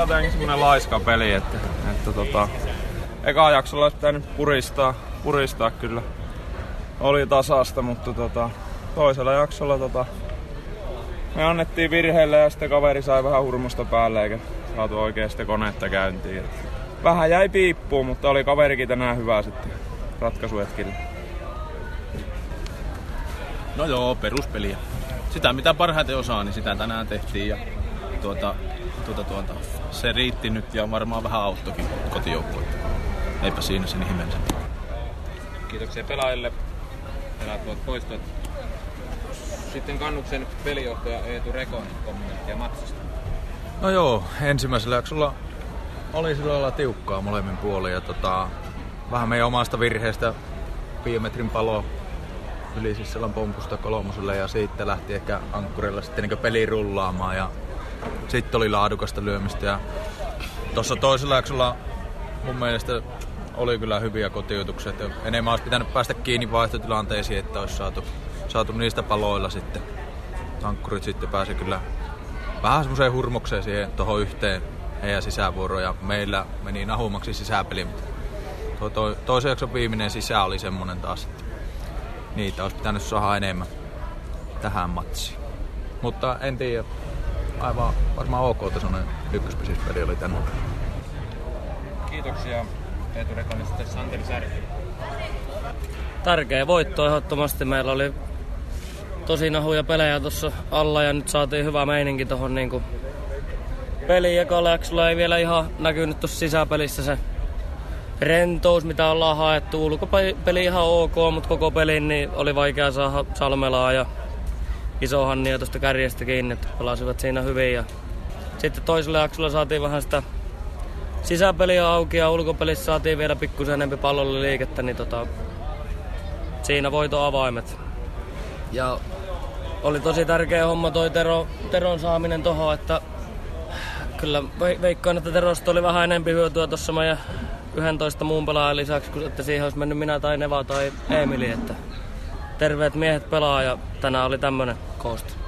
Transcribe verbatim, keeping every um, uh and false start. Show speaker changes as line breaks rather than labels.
jotenkin semmonen laiska peli, että, että tota, eka jaksolla olisi pitänyt puristaa, puristaa kyllä. Oli tasasta, mutta tota, toisella jaksolla tota, me annettiin virheelle ja sitten kaveri sai vähän hurmosta päälle eikä saatu oikein sitä konetta käyntiin. Et vähän jäi piippuun, mutta oli kaverikin tänään hyvä sitten ratkaisuhetkillä.
No joo, peruspeliä. Sitä mitä parhaiten osaa, niin sitä tänään tehtiin ja tuota, tuota, tuota, se riitti nyt ja varmaan vähän auttokin kotijoukkuetta. Eipä siinä sen ihmeellisempi.
Kiitoksia pelaajille. Pelaat voit poistua. Sitten Kannuksen pelijohtaja Eetu Rekon kommenttia matsista.
No joo, ensimmäisellä jaksolla oli sillä lailla tiukkaa molemmin puolin ja tota, vähän meidän omasta virheestä viime metrin palo yli Sisselän pompusta kolmoselle ja siitä lähti ehkä ankkurilla sitten niin peli rullaamaan ja sitten oli laadukasta lyömistä ja tuossa toisella jaksolla mun mielestä oli kyllä hyviä kotiutuksia, että enemmän olisi pitänyt päästä kiinni vaihtotilanteisiin, että olisi saatu, saatu niistä paloilla sitten. Ankkurit sitten pääsi kyllä vähän semmoiseen hurmokseen siihen tuohon yhteen heidän sisävuoroon ja meillä meni nahumaksi sisäpeli, mutta tuo, tuo, toisen jakson viimeinen sisä oli semmonen taas, että niitä olisi pitänyt saada enemmän tähän matsiin. Mutta en tiedä, aivan varmaan ok-tasoinen ykköspesispeli oli tänään.
Kiitoksia Eetu Rekon ja sitten Santeri Särki.
Tärkeä voitto ehdottomasti. Meillä oli tosi nahuja pelejä tuossa alla ja nyt saatiin hyvä meininki tuohon niinku peliin. Ekalla jaksolla ei vielä ihan näkynyt tuossa sisäpelissä se rentous, mitä ollaan haettu. Ulkopeli ihan ok, mutta koko pelin niin oli vaikea saada Salmelaa ja Isohannia tuosta kärjestä kiinni, että pelasivat siinä hyvin. Ja sitten toisella jaksolla saatiin vähän sitä sisäpeliä auki ja ulkopelissä saatiin vielä pikkusen enemmän pallolle liikettä, niin tota, siinä voiton avaimet. Ja oli tosi tärkeä homma toi Tero, Teron saaminen tohon, että kyllä veikkaan, että Terosta oli vähän enempi hyötyä tuossa meidän yhdentoista muun pelaajan lisäksi, kun että siihen olisi mennyt minä tai Neva tai Emili, että terveet miehet pelaa ja tänään oli tämmönen kooste.